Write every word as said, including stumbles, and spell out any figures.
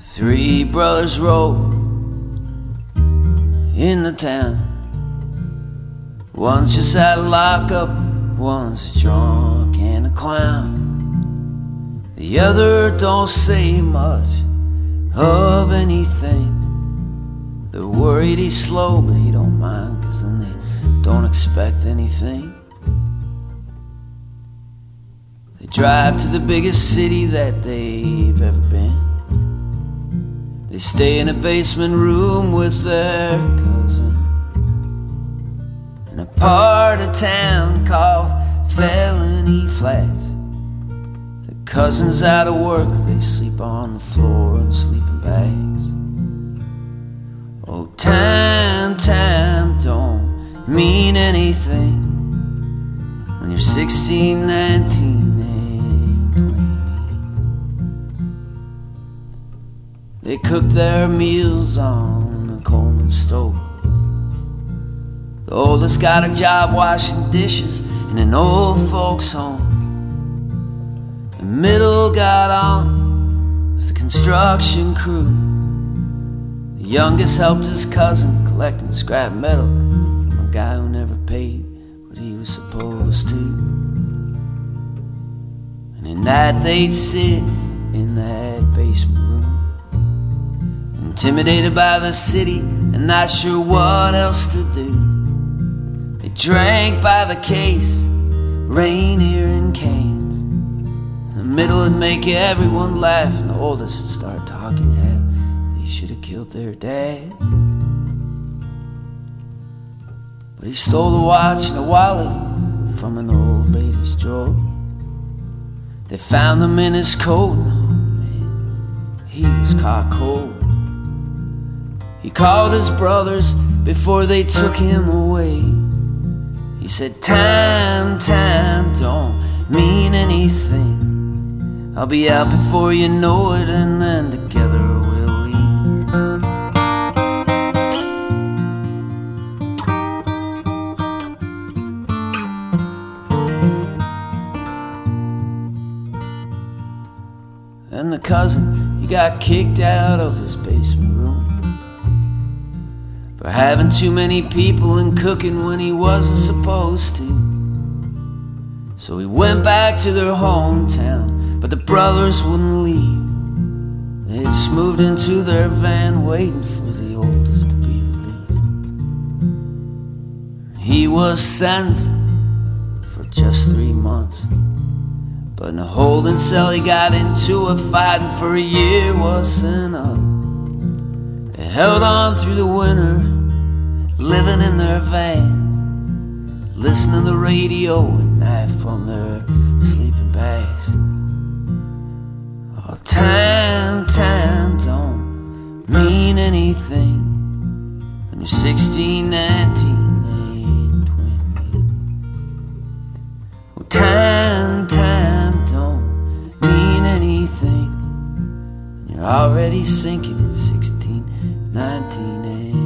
Three brothers rode in the town. One's just out of lockup, one's a drunk and a clown. The other don't say much of anything. They're worried he's slow, but he don't mind, 'cause then they don't expect anything. They drive to the biggest city that they've ever been. They stay in a basement room with their cousin in a part of town called Felony Flats. The cousin's out of work, they sleep on the floor in sleeping bags. Oh, time, time don't mean anything when you're sixteen, nineteen, and twenty. They cook their meals on a Coleman stove. The oldest got a job washing dishes in an old folks' home. The middle got on with the construction crew. The youngest helped his cousin collecting scrap metal from a guy who never paid what he was supposed to. And at night they'd sit in that basement room, intimidated by the city and not sure what else to do. They drank by the case, Rainier and Canes. The middle would make everyone laugh, and the oldest would start talking how he should have killed their dad. But he stole the watch and the wallet from an old lady's drawer. They found him in his coat, and oh man, he was caught cold. He called his brothers before they took him away. He said, time, time don't mean anything. I'll be out before you know it, and then together we'll leave. And the cousin, he got kicked out of his basement room for having too many people and cooking when he wasn't supposed to. So he went back to their hometown, but the brothers wouldn't leave. They just moved into their van waiting for the oldest to be released. He was sentenced for just three months, but in a holding cell he got into a fight, and for a year wasn't enough. They held on through the winter, living in their van, listening to the radio at night from their sleeping bags. Oh, time, time don't mean anything when you're sixteen, nineteen, and twenty. Oh, time, time don't mean anything when you're already sinking at sixteen, nineteen, and